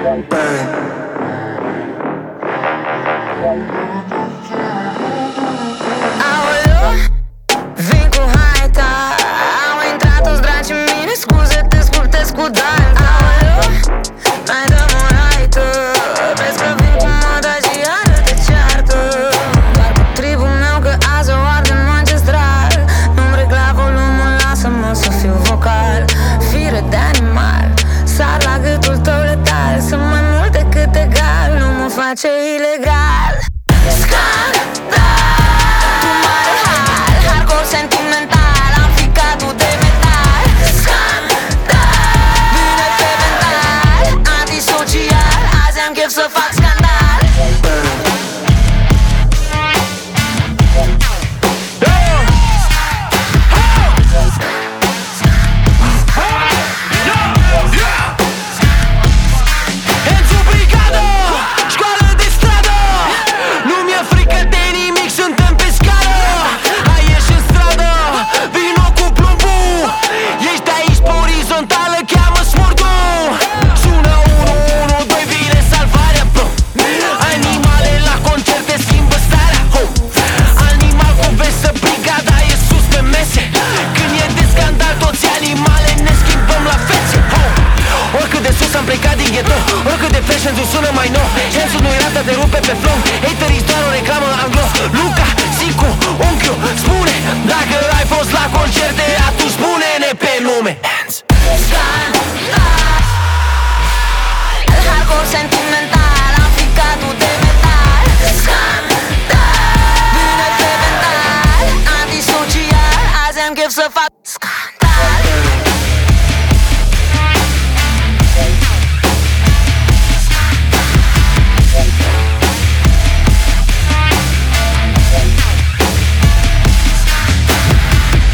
Aoleu, vin cu haita, au intrat toți dragi în mine. Scuze, te scurtez cu dalta. Aoleu, mai dăm o raită, vezi că vin cu moda și iară te ceartă. Doar cu tribul meu că azi o ardem ancestral. Nu-mi regla volumul, lasă-mă să fiu vocal. Fire de animal, sar la gâtul tău letal. Sunt mai mult decât egal, nu mă face ilegal. Scandal, tu mare hal, hardcore sentimental, am ficatul de metal. Scandal, bine pe mental, antisocial, azi am chef să fac scandal. Enzo Brigado, școală de stradă. Nu mi-e frică de nimic, suntem pe scară. Hai ieși în stradă, vino cu plumbul. Ești aici pe orizontală, cheamă smurgul. Sună 112, vine salvarea, bro. Animale la concerte schimbă starea, ho. Animal cu vesă, brigada e sus pe mese. Când e de scandal, toți animale ne schimbăm la fețe, ho. Oricât de sus am plecat din ghetto, oricât de fresh Enzo sună mai nou. Enzo nu-i rata, te rupe pe flow. Haterii doar o reclamă anglo. Luca, Sicu, unchiul, spune dacă ai fost la concerte, atunci spune-ne pe nume. Scandal, hardcore sentimental, am ficatul de metal. Scandal, bine pe mental, antisocial, azi am chef să fac